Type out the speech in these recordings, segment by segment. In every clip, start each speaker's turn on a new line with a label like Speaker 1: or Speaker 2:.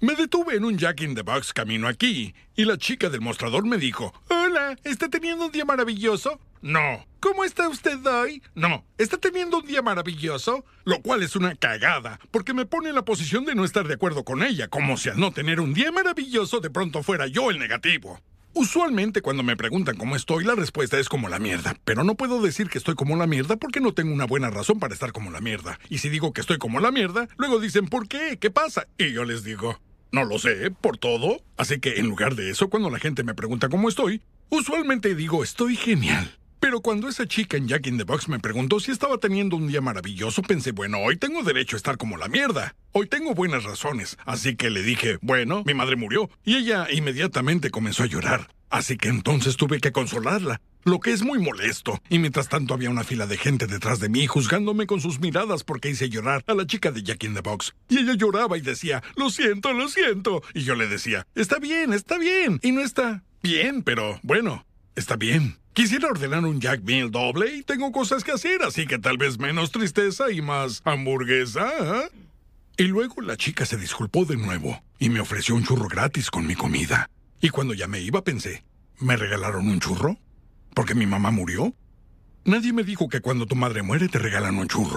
Speaker 1: Me detuve en un Jack in the Box camino aquí, y la chica del mostrador me dijo, «Hola, ¿está teniendo un día maravilloso?» «No». «¿Cómo está usted hoy?» «No». «¿Está teniendo un día maravilloso?» Lo cual es una cagada, porque me pone en la posición de no estar de acuerdo con ella, como si al no tener un día maravilloso de pronto fuera yo el negativo. Usualmente cuando me preguntan cómo estoy, la respuesta es como la mierda. Pero no puedo decir que estoy como la mierda porque no tengo una buena razón para estar como la mierda. Y si digo que estoy como la mierda, luego dicen ¿por qué? ¿Qué pasa? Y yo les digo, no lo sé, por todo. Así que en lugar de eso, cuando la gente me pregunta cómo estoy, usualmente digo estoy genial. Pero cuando esa chica en Jack in the Box me preguntó si estaba teniendo un día maravilloso, pensé, bueno, hoy tengo derecho a estar como la mierda. Hoy tengo buenas razones. Así que le dije, bueno, mi madre murió. Y ella inmediatamente comenzó a llorar. Así que entonces tuve que consolarla, lo que es muy molesto. Y mientras tanto había una fila de gente detrás de mí juzgándome con sus miradas porque hice llorar a la chica de Jack in the Box. Y ella lloraba y decía, lo siento, lo siento. Y yo le decía, está bien. Y no está bien, pero bueno, está bien. Quisiera ordenar un Jack Meal doble y tengo cosas que hacer, así que tal vez menos tristeza y más hamburguesa, ¿eh? Y luego la chica se disculpó de nuevo y me ofreció un churro gratis con mi comida. Y cuando ya me iba pensé, ¿me regalaron un churro? ¿Porque mi mamá murió? Nadie me dijo que cuando tu madre muere te regalan un churro.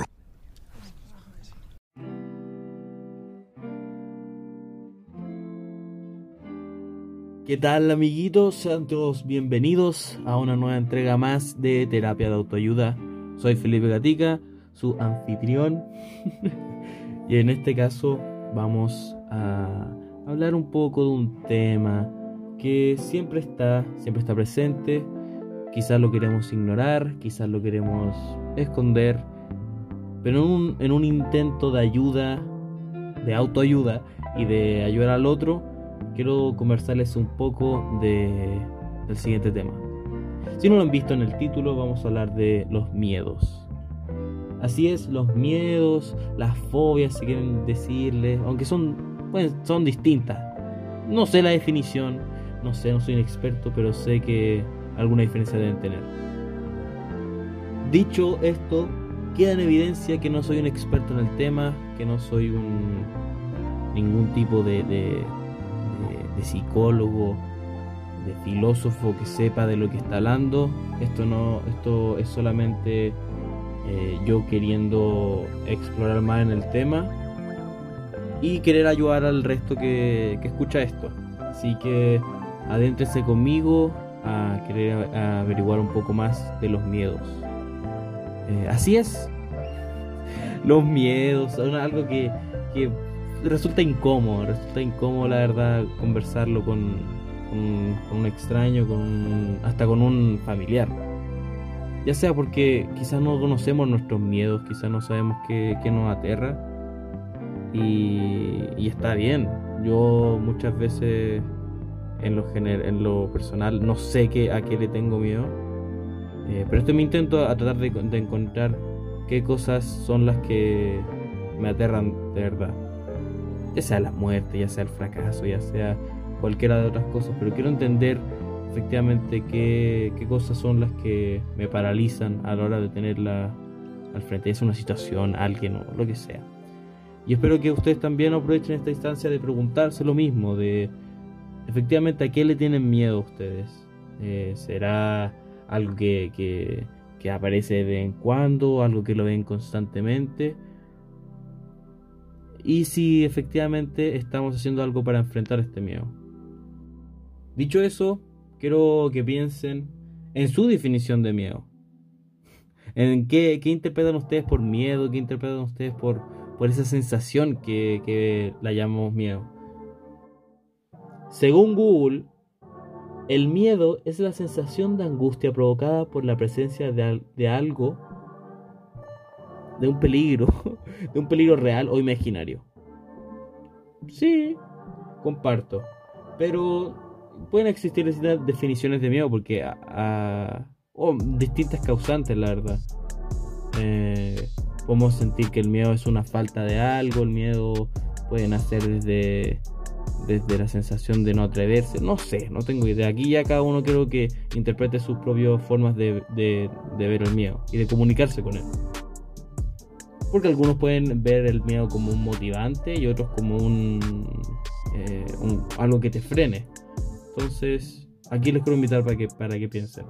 Speaker 2: ¿Qué tal, amiguitos? Sean todos bienvenidos a una nueva entrega más de Terapia de Autoayuda. Soy Felipe Gatica, su anfitrión. Y en este caso vamos a hablar un poco de un tema que siempre está presente. Quizás lo queremos ignorar, quizás lo queremos esconder, pero en un intento de ayuda, de autoayuda y de ayudar al otro, quiero conversarles un poco del siguiente tema. Si no lo han visto en el título, vamos a hablar de los miedos. Así es, los miedos, las fobias, si quieren decirles, aunque son distintas. No sé la definición, no soy un experto, pero sé que alguna diferencia deben tener. Dicho esto, queda en evidencia que no soy un experto en el tema, que no soy ningún tipo de psicólogo, de filósofo que sepa de lo que está hablando. Esto es solamente yo queriendo explorar más en el tema y querer ayudar al resto que escucha esto. Así que adéntrense conmigo a querer averiguar un poco más de los miedos. Así es, los miedos son algo que resulta incómodo, la verdad, conversarlo con un extraño, hasta con un familiar. Ya sea porque quizás no conocemos nuestros miedos, quizás no sabemos qué nos aterra. Y está bien. Yo muchas veces en lo personal no sé a qué le tengo miedo. Pero esto me intento a tratar de encontrar qué cosas son las que me aterran de verdad. Ya sea la muerte, ya sea el fracaso, ya sea cualquiera de otras cosas, pero quiero entender efectivamente qué cosas son las que me paralizan a la hora de tenerla al frente. Es una situación, alguien o lo que sea. Y espero que ustedes también aprovechen esta instancia de preguntarse lo mismo, de efectivamente a qué le tienen miedo ustedes. ¿Será algo que aparece de vez en cuando, algo que lo ven constantemente? Y si efectivamente estamos haciendo algo para enfrentar este miedo. Dicho eso, quiero que piensen en su definición de miedo. En qué interpretan ustedes por miedo, qué interpretan ustedes por esa sensación que la llamamos miedo. Según Google, el miedo es la sensación de angustia provocada por la presencia de algo, de un peligro real o imaginario. Sí, comparto. Pero pueden existir distintas definiciones de miedo porque distintas causantes, la verdad. Podemos sentir que el miedo es una falta de algo. El miedo puede nacer desde la sensación de no atreverse. No sé, no tengo idea. Aquí ya cada uno creo que interprete sus propias formas de ver el miedo y de comunicarse con él. Porque algunos pueden ver el miedo como un motivante y otros como un algo que te frene. Entonces, aquí les quiero invitar para que piensen.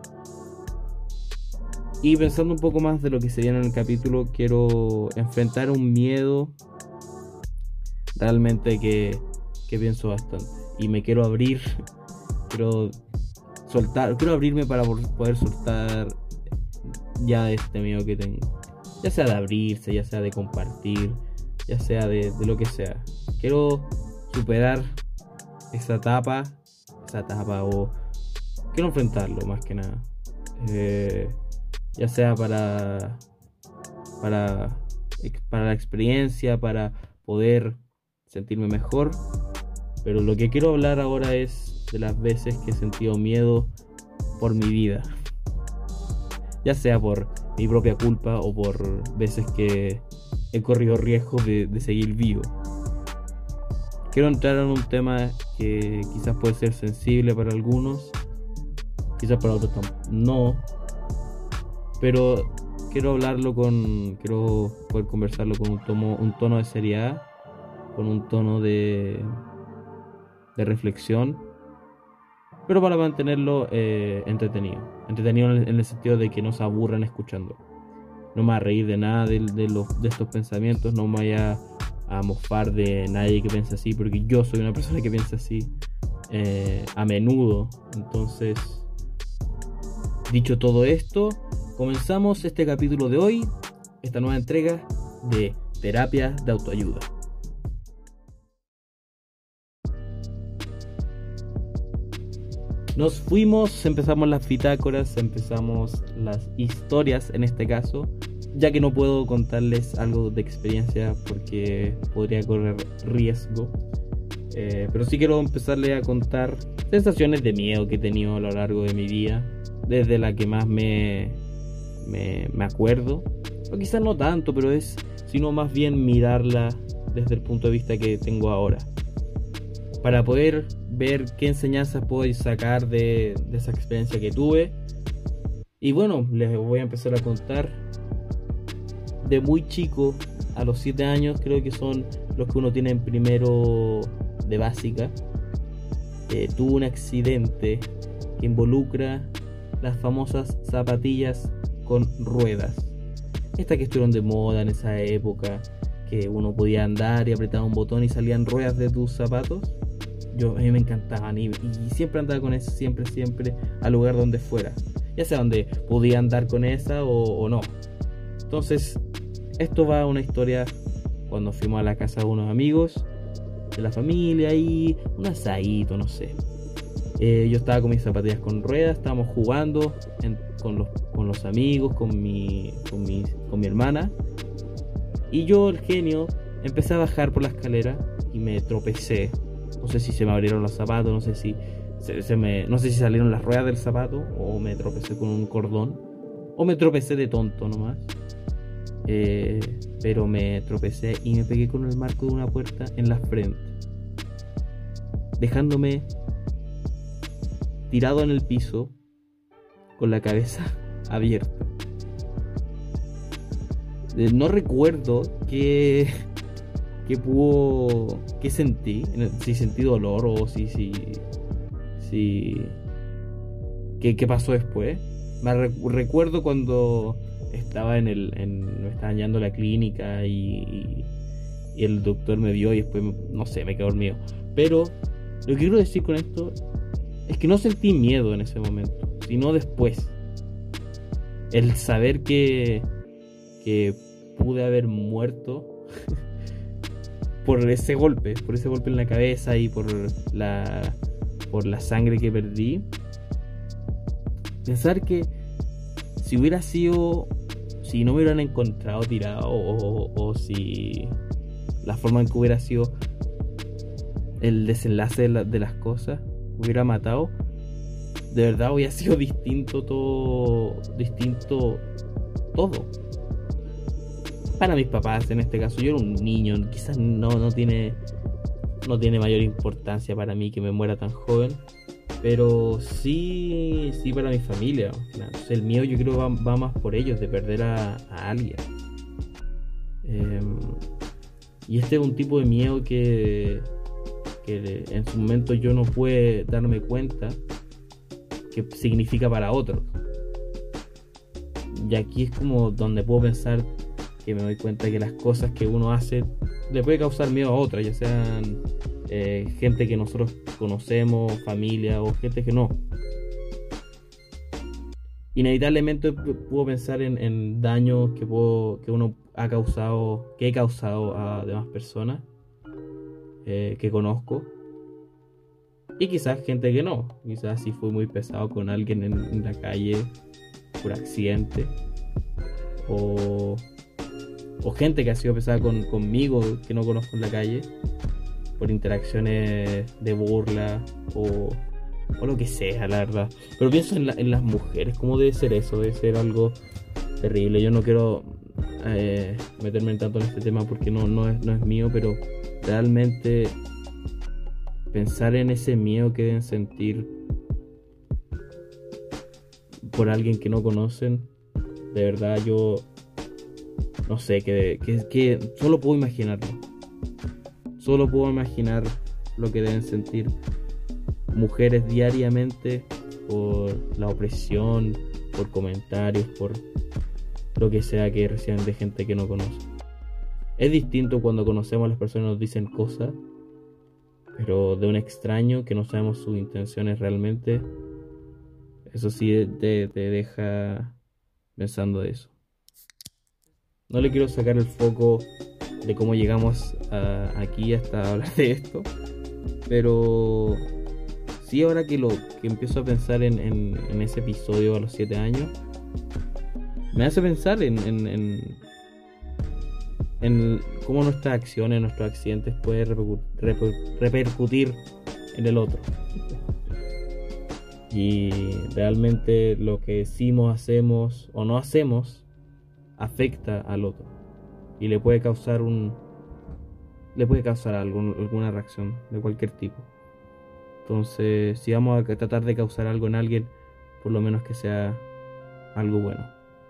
Speaker 2: Y pensando un poco más de lo que se viene en el capítulo, quiero enfrentar un miedo realmente que pienso bastante. Y me quiero abrir, quiero abrirme para poder soltar ya de este miedo que tengo. Ya sea de abrirse, ya sea de compartir, ya sea de lo que sea. Quiero superar esa etapa o quiero enfrentarlo más que nada. Ya sea para la experiencia, para poder sentirme mejor. Pero lo que quiero hablar ahora es de las veces que he sentido miedo por mi vida. Ya sea por mi propia culpa o por veces que he corrido riesgo de seguir vivo. Quiero entrar en un tema que quizás puede ser sensible para algunos, quizás para otros no. Pero quiero poder conversarlo con un tono de seriedad, con un tono de reflexión, pero para mantenerlo entretenido en el sentido de que no se aburran escuchando. No me voy a reír de nada de estos pensamientos, no me vaya a mofar de nadie que piense así, porque yo soy una persona que piensa así a menudo. Entonces, dicho todo esto, comenzamos este capítulo de hoy, esta nueva entrega de Terapia de Autoayuda. Nos fuimos, empezamos las bitácoras, empezamos las historias en este caso, ya que no puedo contarles algo de experiencia porque podría correr riesgo. Pero sí quiero empezarles a contar sensaciones de miedo que he tenido a lo largo de mi vida, desde la que más me acuerdo, o quizás no tanto, pero sino más bien mirarla desde el punto de vista que tengo ahora, para poder ver qué enseñanzas puedo sacar de esa experiencia que tuve. Y bueno, les voy a empezar a contar. De muy chico, a los 7 años, creo que son los que uno tiene en primero de básica, tuve un accidente que involucra las famosas zapatillas con ruedas. Estas que estuvieron de moda en esa época, que uno podía andar y apretaba un botón y salían ruedas de tus zapatos. A mí me encantaban y siempre andaba con eso, siempre al lugar donde fuera, ya sea donde podía andar con esa o no. Entonces, esto va a una historia cuando fuimos a la casa de unos amigos de la familia y un asadito, no sé. Yo estaba con mis zapatillas con ruedas, estábamos jugando con los amigos, con mi hermana, y yo, el genio, empecé a bajar por la escalera y me tropecé. No sé si se me abrieron los zapatos, no sé si salieron las ruedas del zapato, o me tropecé con un cordón, o me tropecé de tonto nomás. Pero me tropecé y me pegué con el marco de una puerta en la frente, dejándome tirado en el piso con la cabeza abierta. No recuerdo qué sentí, si sentí dolor o qué pasó después. Recuerdo cuando me estaban llevando a la clínica y el doctor me vio y después, no sé, me quedé dormido. Pero lo que quiero decir con esto es que no sentí miedo en ese momento, sino después. El saber que pude haber muerto por ese golpe en la cabeza y por la sangre que perdí. Pensar que si no me hubieran encontrado tirado, o si la forma en que hubiera sido el desenlace de las cosas hubiera matado, de verdad hubiera sido distinto todo para mis papás. En este caso, yo era un niño, quizás no tiene mayor importancia para mí que me muera tan joven, pero sí para mi familia. Entonces, el miedo, yo creo, va más por ellos, de perder a alguien. Y este es un tipo de miedo que que en su momento yo no pude darme cuenta que significa para otros. Y aquí es como donde puedo pensar que me doy cuenta que las cosas que uno hace le puede causar miedo a otras, ya sean gente que nosotros conocemos, familia o gente que no. Inevitablemente puedo pensar en daños que uno ha causado, que he causado a demás personas que conozco, y quizás gente que no, quizás si fui muy pesado con alguien en la calle por accidente, o gente que ha sido pesada conmigo que no conozco en la calle por interacciones de burla o lo que sea, la verdad. Pero pienso en las mujeres, cómo debe ser eso, debe ser algo terrible. Yo no quiero meterme tanto en este tema porque no es mío, pero realmente pensar en ese miedo que deben sentir por alguien que no conocen, de verdad yo no sé, que solo puedo imaginarlo. Solo puedo imaginar lo que deben sentir mujeres diariamente por la opresión, por comentarios, por lo que sea que reciban de gente que no conoce. Es distinto cuando conocemos a las personas y nos dicen cosas, pero de un extraño que no sabemos sus intenciones realmente, eso sí te deja pensando de eso. No le quiero sacar el foco de cómo llegamos aquí hasta hablar de esto, pero sí, ahora que empiezo a pensar en ese episodio a los 7 años, me hace pensar en cómo nuestras acciones, nuestros accidentes pueden repercutir en el otro. Y realmente lo que decimos, hacemos o no hacemos afecta al otro y le puede causar alguna reacción de cualquier tipo. Entonces, si vamos a tratar de causar algo en alguien, por lo menos que sea algo bueno.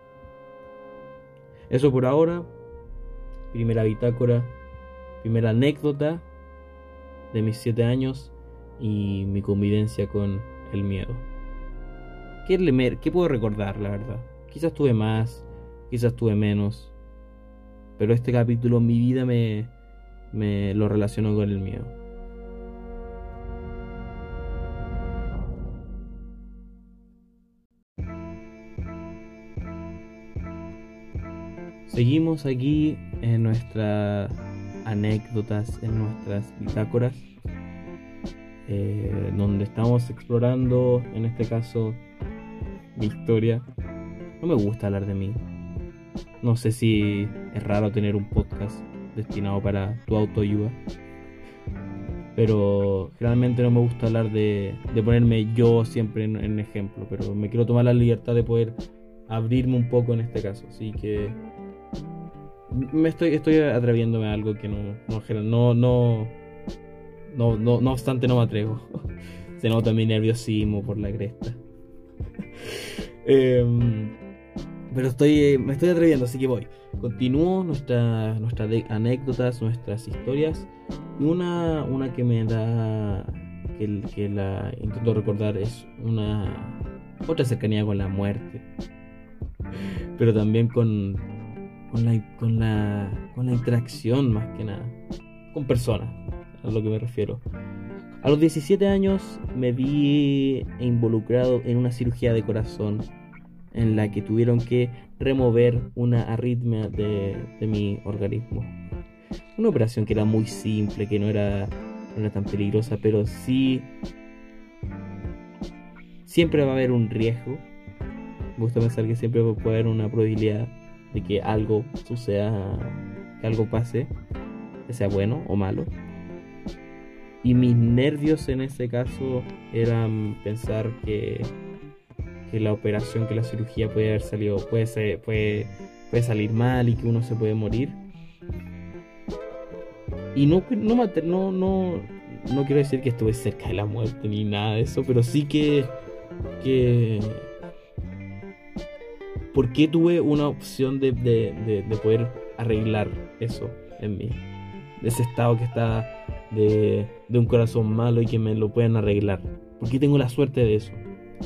Speaker 2: Eso por ahora. Primera bitácora, primera anécdota de mis 7 años y mi convivencia con el miedo. ¿Qué puedo recordar, la verdad? Quizás tuve más, quizás tuve menos, pero este capítulo en mi vida me lo relaciono con el miedo. Seguimos aquí en nuestras anécdotas, en nuestras bitácoras, donde estamos explorando, en este caso, mi historia. No me gusta hablar de mí. No sé si es raro tener un podcast destinado para tu autoayuda, pero generalmente no me gusta hablar de ponerme yo siempre en ejemplo, pero me quiero tomar la libertad de poder abrirme un poco en este caso, así que estoy atreviéndome a algo que no obstante no me atrevo. Se nota mi nerviosismo por la cresta. Pero me estoy atreviendo, así que voy. Continúo nuestras anécdotas, nuestras historias. Y una que me da, que la intento recordar, es otra cercanía con la muerte, pero también con la interacción, más que nada con personas, a lo que me refiero. A los 17 años me vi involucrado en una cirugía de corazón en la que tuvieron que remover una arritmia de mi organismo. Una operación que era muy simple, que no era tan peligrosa, pero sí siempre va a haber un riesgo. Me gusta pensar que siempre puede haber una probabilidad de que algo suceda, que algo pase, que sea bueno o malo. Y mis nervios en ese caso eran pensar que la operación, que la cirugía puede haber salido, puede salir mal y que uno se puede morir. Y no quiero decir que estuve cerca de la muerte ni nada de eso, pero sí que porque tuve una opción de poder arreglar eso en mí, de ese estado que estaba de un corazón malo y que me lo puedan arreglar. ¿Por qué tengo la suerte de eso?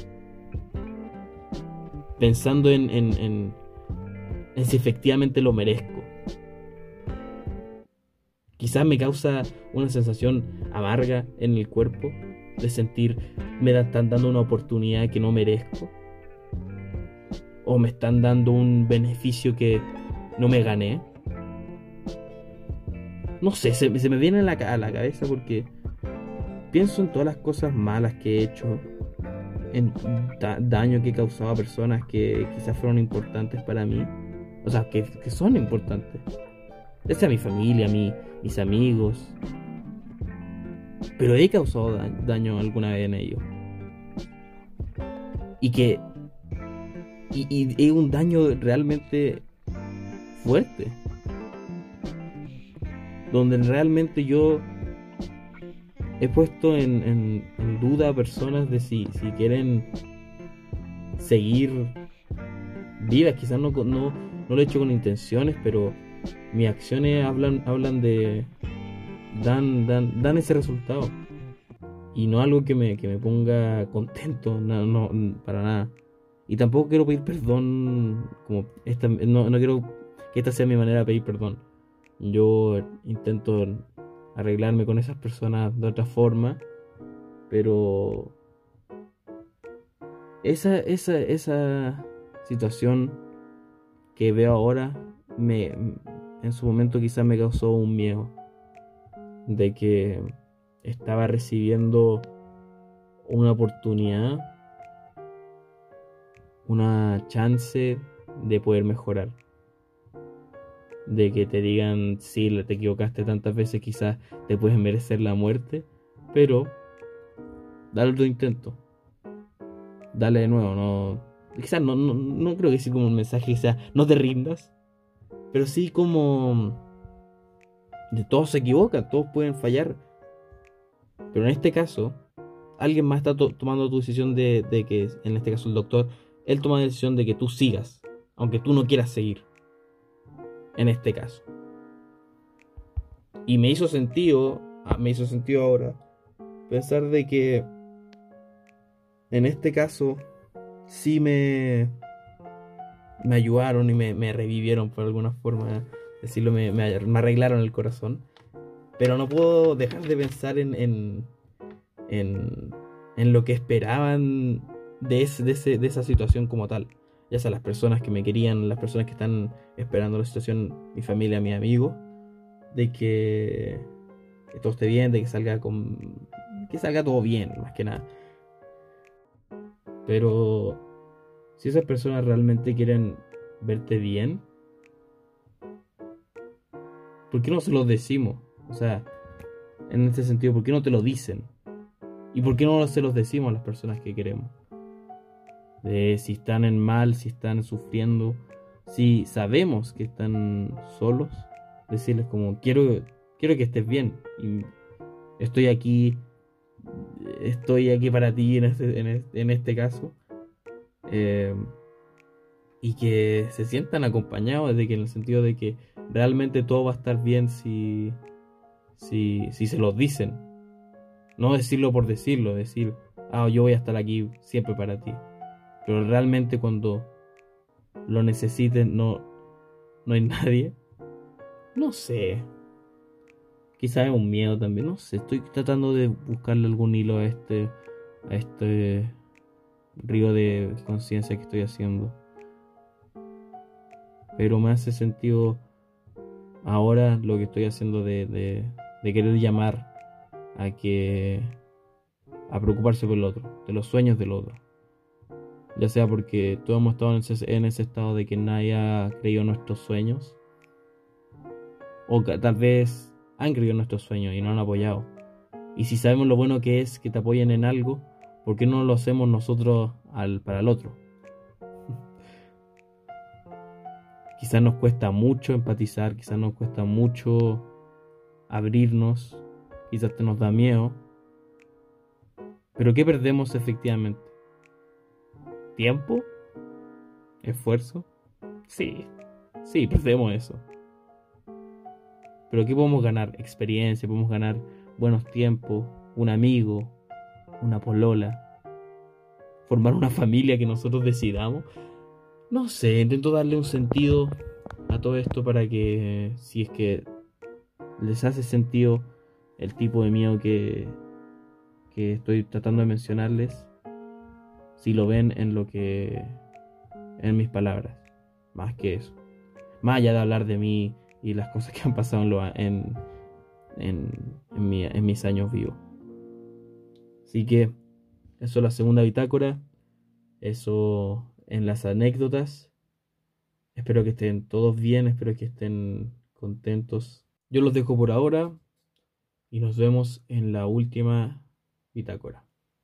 Speaker 2: Pensando en si efectivamente lo merezco. Quizás me causa una sensación amarga en el cuerpo de sentir me están dando una oportunidad que no merezco, o me están dando un beneficio que no me gané. No sé, se me viene a la cabeza porque pienso en todas las cosas malas que he hecho, en daño que he causado a personas que quizás fueron importantes para mí, o sea, que son importantes, ya sea mi familia, mis amigos, pero he causado daño alguna vez en ellos, y es un daño realmente fuerte, donde realmente yo he puesto en duda a personas de si quieren seguir vivas. Quizás no lo he hecho con intenciones, pero mis acciones hablan de dan ese resultado, y no algo que me ponga contento, no, para nada. Y tampoco quiero pedir perdón como esta, no quiero que esta sea mi manera de pedir perdón. Yo intento arreglarme con esas personas de otra forma, pero esa situación que veo ahora en su momento quizás me causó un miedo de que estaba recibiendo una oportunidad, una chance de poder mejorar. De que te digan, sí, te equivocaste tantas veces, quizás te puedes merecer la muerte, pero dale otro intento, dale de nuevo. No, quizás no creo que sea como un mensaje que sea no te rindas, pero sí como de todos se equivocan, todos pueden fallar, pero en este caso alguien más está tomando tu decisión de que, en este caso el doctor, él toma la decisión de que tú sigas, aunque tú no quieras seguir. En este caso. Y me hizo sentido ahora pensar de que en este caso sí me ayudaron y me revivieron, por alguna forma decirlo, me arreglaron el corazón. Pero no puedo dejar de pensar en lo que esperaban de esa situación como tal. Ya sea las personas que me querían, las personas que están esperando la situación, mi familia, mis amigos, de que todo esté bien, de que salga todo bien, más que nada. Pero si esas personas realmente quieren verte bien, ¿por qué no se los decimos? O sea, en este sentido, ¿por qué no te lo dicen? ¿Y por qué no se los decimos a las personas que queremos? De si están en mal, si están sufriendo, si sabemos que están solos, decirles como quiero que estés bien y estoy aquí para ti en este caso, y que se sientan acompañados, de que en el sentido de que realmente todo va a estar bien si se los dicen, no decirlo por decirlo, decir yo voy a estar aquí siempre para ti. Pero realmente cuando lo necesiten no hay nadie. No sé. Quizás es un miedo también. No sé. Estoy tratando de buscarle algún hilo a este río de conciencia que estoy haciendo. Pero me hace sentido ahora lo que estoy haciendo de querer llamar a preocuparse por el otro, de los sueños del otro. Ya sea porque todos hemos estado en ese estado de que nadie ha creído en nuestros sueños, o que tal vez han creído en nuestros sueños y no han apoyado. Y si sabemos lo bueno que es que te apoyen en algo, ¿por qué no lo hacemos nosotros para el otro? Quizás nos cuesta mucho empatizar, quizás nos cuesta mucho abrirnos, quizás te nos da miedo. Pero ¿qué perdemos efectivamente? ¿Tiempo? ¿Esfuerzo? Sí, perdemos eso. Pero ¿qué podemos ganar? Experiencia, podemos ganar buenos tiempos, un amigo, una polola, formar una familia que nosotros decidamos. No sé, intento darle un sentido a todo esto para que, si es que les hace sentido el tipo de miedo que estoy tratando de mencionarles, si lo ven en mis palabras, más que eso, más allá de hablar de mí y las cosas que han pasado en mis años vivos. Así que eso es la segunda bitácora, eso en las anécdotas. Espero que estén todos bien, espero que estén contentos. Yo los dejo por ahora y nos vemos en la última bitácora.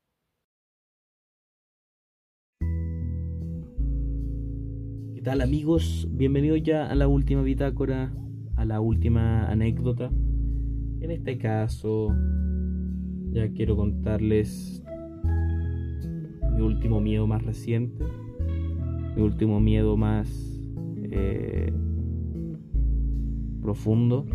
Speaker 2: ¿Qué tal, amigos? Bienvenidos ya a la última bitácora, a la última anécdota. En este caso, ya quiero contarles mi último miedo más reciente, mi último miedo más profundo,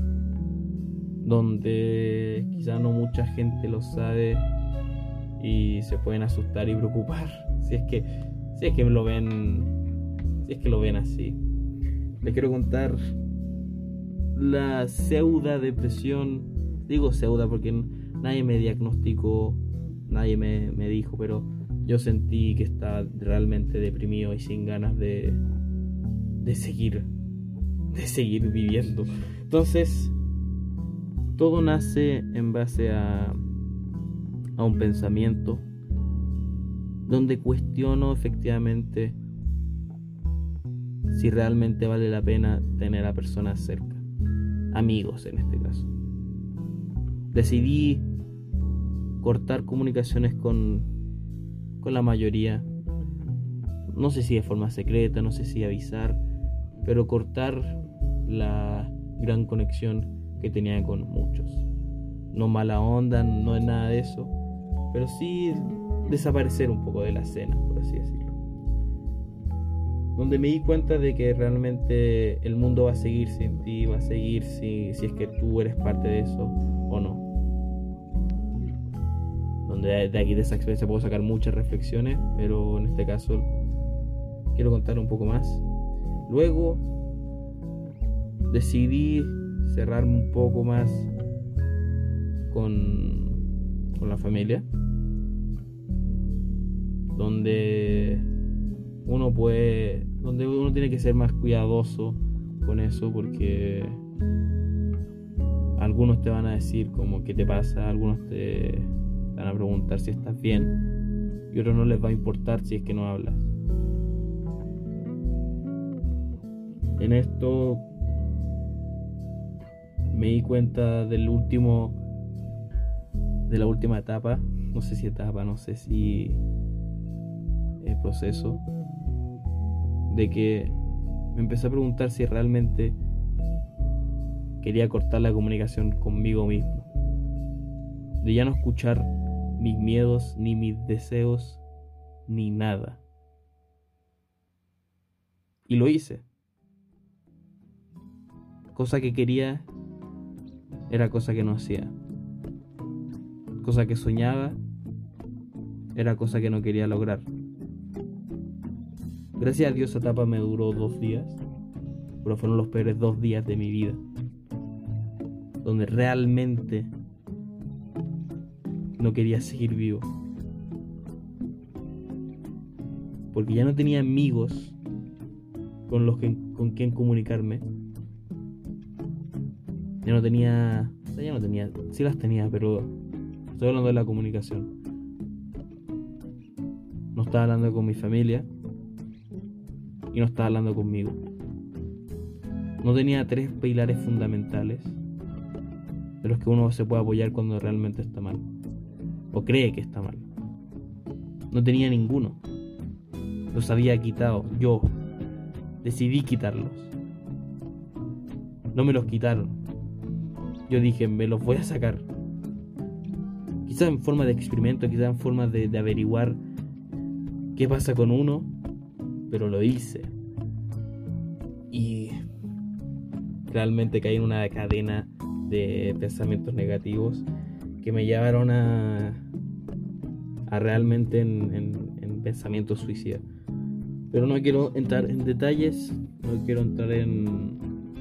Speaker 2: donde quizá no mucha gente lo sabe y se pueden asustar y preocupar si es que lo ven así. Les quiero contar la pseudo depresión. Digo pseudo porque nadie me diagnosticó, nadie me dijo, pero yo sentí que estaba realmente deprimido y sin ganas de seguir viviendo. Entonces, todo nace en base a un pensamiento donde cuestiono efectivamente si realmente vale la pena tener a personas cerca, amigos en este caso. Decidí cortar comunicaciones con la mayoría, no sé si de forma secreta, no sé si avisar, pero cortar la gran conexión que tenía con muchos. No mala onda, no es nada de eso, pero sí desaparecer un poco de la escena, por así decirlo. Donde me di cuenta de que realmente el mundo va a seguir sin ti, va a seguir si es que tú eres parte de eso o no. Donde de aquí de esa experiencia puedo sacar muchas reflexiones, pero en este caso quiero contar un poco más. Luego decidí cerrarme un poco más con la familia, donde uno tiene que ser más cuidadoso con eso, porque algunos te van a decir como qué te pasa, algunos te van a preguntar si estás bien y otros no les va a importar si es que no hablas. En esto me di cuenta de la última etapa, no sé si proceso, de que me empecé a preguntar si realmente quería cortar la comunicación conmigo mismo, de ya no escuchar mis miedos, ni mis deseos, ni nada. Y lo hice. Cosa que quería era cosa que no hacía. Cosa que soñaba era cosa que no quería lograr. Gracias a Dios esa etapa me duró 2 días, pero fueron los peores 2 días de mi vida, donde realmente no quería seguir vivo, porque ya no tenía amigos con quien comunicarme. Sí las tenía, pero estoy hablando de la comunicación. No estaba hablando con mi familia y no estaba hablando conmigo. No tenía 3 pilares fundamentales de los que uno se puede apoyar cuando realmente está mal o cree que está mal. No tenía ninguno. Los había quitado. Yo decidí quitarlos. No me los quitaron. Yo dije, me los voy a sacar. Quizás en forma de experimento, quizás en forma de averiguar qué pasa con uno, pero lo hice. Y realmente caí en una cadena de pensamientos negativos que me llevaron a realmente en pensamientos suicidas. Pero no quiero entrar en detalles, no quiero entrar en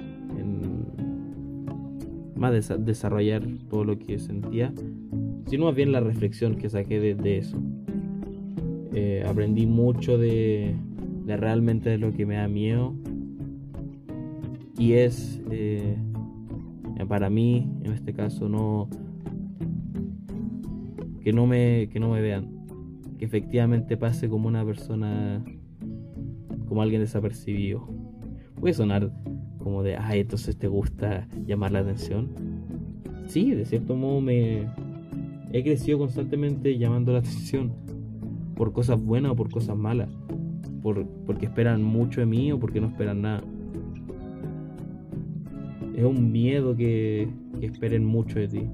Speaker 2: más desarrollar todo lo que sentía, sino más bien la reflexión que saqué de eso. Aprendí mucho de realmente de lo que me da miedo, y es para mí en este caso que no me vean, que efectivamente pase como una persona, como alguien desapercibido. Puede sonar como de, entonces te gusta llamar la atención. Sí, de cierto modo he crecido constantemente llamando la atención, por cosas buenas o por cosas malas, porque esperan mucho de mí o porque no esperan nada. Es un miedo que esperen mucho de ti,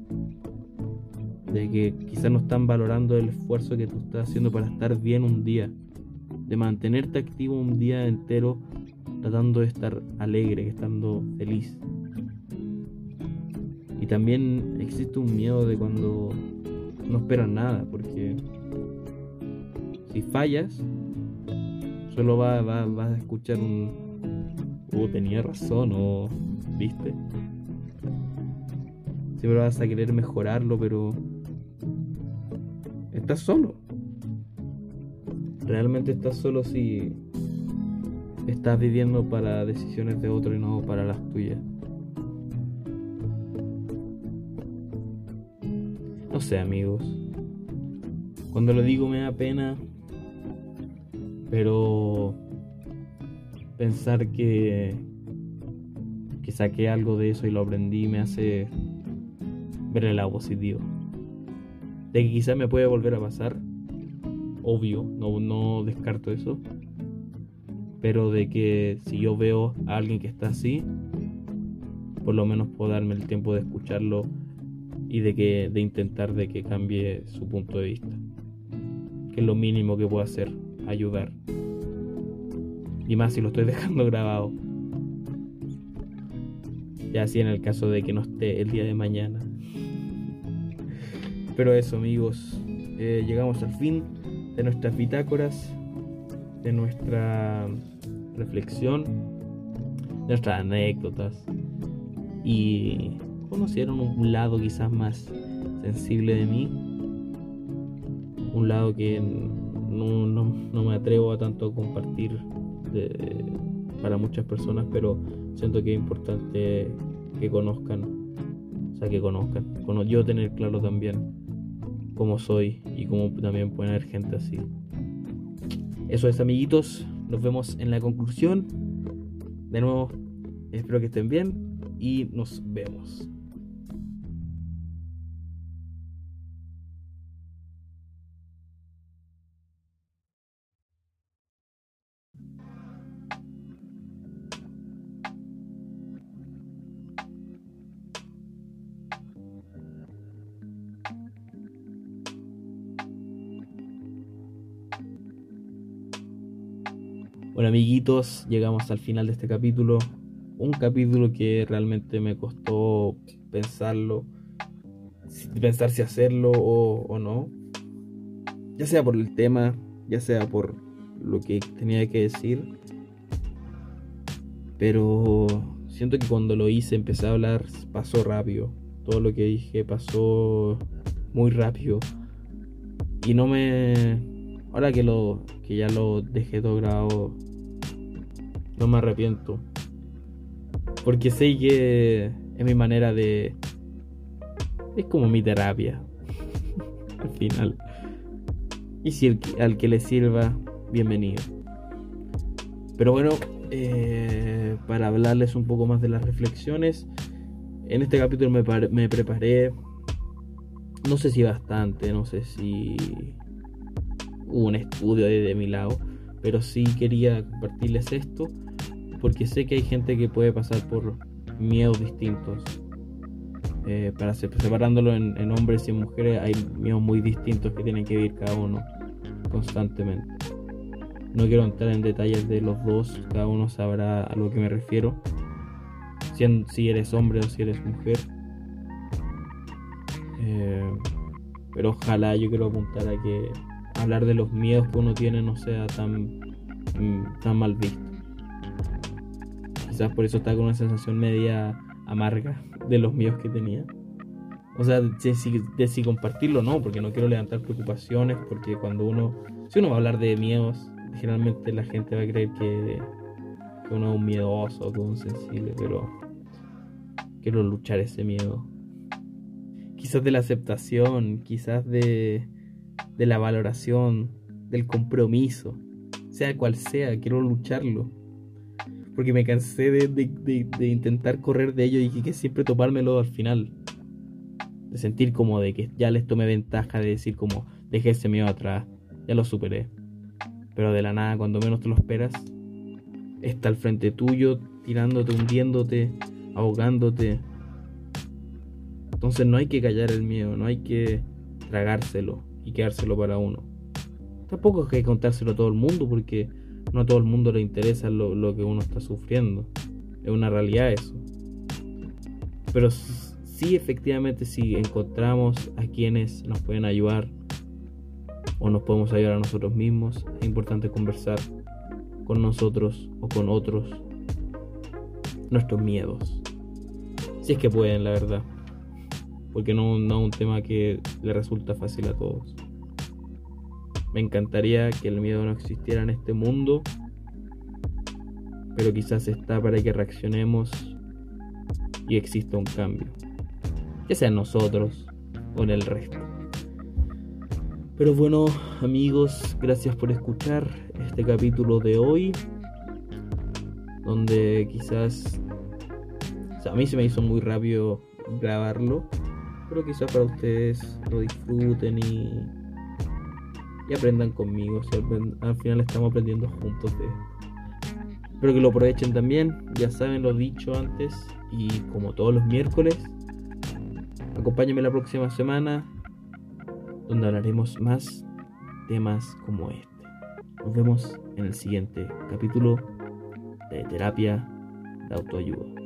Speaker 2: de que quizás no están valorando el esfuerzo que tú estás haciendo para estar bien un día, de mantenerte activo un día entero, tratando de estar alegre, estando feliz. Y también existe un miedo de cuando no esperan nada, porque si fallas, solo vas a escuchar tenía razón, o viste. Siempre vas a querer mejorarlo, pero estás solo. Realmente estás solo si estás viviendo para decisiones de otro y no para las tuyas. No sé, amigos, cuando lo digo me da pena, pero pensar que saqué algo de eso y lo aprendí me hace ver el lado positivo. De que quizás me puede volver a pasar, obvio, no descarto eso, pero de que si yo veo a alguien que está así, por lo menos puedo darme el tiempo de escucharlo y de intentar de que cambie su punto de vista, que es lo mínimo que puedo hacer, ayudar. Y más si lo estoy dejando grabado, ya así en el caso de que no esté el día de mañana. Pero eso, amigos, llegamos al fin de nuestras bitácoras, de nuestra reflexión, de nuestras anécdotas, y conocieron un lado quizás más sensible de mí, un lado que no me atrevo a tanto compartir para muchas personas, pero siento que es importante que conozcan, yo tener claro también cómo soy y cómo también puede haber gente así. Eso es, amiguitos, nos vemos en la conclusión. De nuevo, espero que estén bien y nos vemos. Bueno, amiguitos, llegamos al final de este capítulo. Un capítulo que realmente me costó pensar si hacerlo o no. Ya sea por el tema, ya sea por lo que tenía que decir. Pero siento que cuando lo hice, empecé a hablar, pasó rápido. Todo lo que dije pasó muy rápido. Y ahora que ya lo dejé todo grabado, no me arrepiento, porque sé que es mi manera es como mi terapia al final. Y si al que le sirva, bienvenido. Pero bueno, para hablarles un poco más de las reflexiones, en este capítulo me preparé, no sé si bastante, no sé si hubo un estudio de mi lado, pero sí quería compartirles esto, porque sé que hay gente que puede pasar por miedos distintos. Separándolo en hombres y en mujeres, hay miedos muy distintos que tienen que vivir cada uno constantemente. No quiero entrar en detalles de los dos, cada uno sabrá a lo que me refiero. si eres hombre o si eres mujer. Pero ojalá, yo quiero apuntar a que hablar de los miedos que uno tiene no sea tan mal visto. Quizás por eso está con una sensación media amarga de los miedos que tenía. O sea, de si compartirlo no, porque no quiero levantar preocupaciones, porque si uno va a hablar de miedos, generalmente la gente va a creer que uno es un miedoso, que un sensible, pero quiero luchar ese miedo. Quizás de la aceptación, quizás de la valoración, del compromiso, sea cual sea, quiero lucharlo. Porque me cansé de intentar correr de ello y que siempre topármelo al final. De sentir como de que ya les tomé ventaja, de decir como dejé ese miedo atrás, ya lo superé. Pero de la nada, cuando menos te lo esperas, está al frente tuyo, tirándote, hundiéndote, ahogándote. Entonces no hay que callar el miedo, no hay que tragárselo y quedárselo para uno. Tampoco hay que contárselo a todo el mundo, porque no a todo el mundo le interesa lo que uno está sufriendo. Es una realidad eso. Pero sí, efectivamente, si encontramos a quienes nos pueden ayudar o nos podemos ayudar a nosotros mismos, es importante conversar con nosotros o con otros nuestros miedos. Si es que pueden, la verdad. Porque no es un tema que le resulta fácil a todos. Me encantaría que el miedo no existiera en este mundo, pero quizás está para que reaccionemos y exista un cambio, ya sea en nosotros o en el resto. Pero bueno, amigos, gracias por escuchar este capítulo de hoy, donde quizás, a mí se me hizo muy rápido grabarlo, pero quizás para ustedes lo disfruten y aprendan conmigo. Al final estamos aprendiendo juntos de esto. Espero que lo aprovechen también. Ya saben, lo dicho antes, y como todos los miércoles, acompáñenme la próxima semana, donde hablaremos más temas como este. Nos vemos en el siguiente capítulo de Terapia de Autoayuda.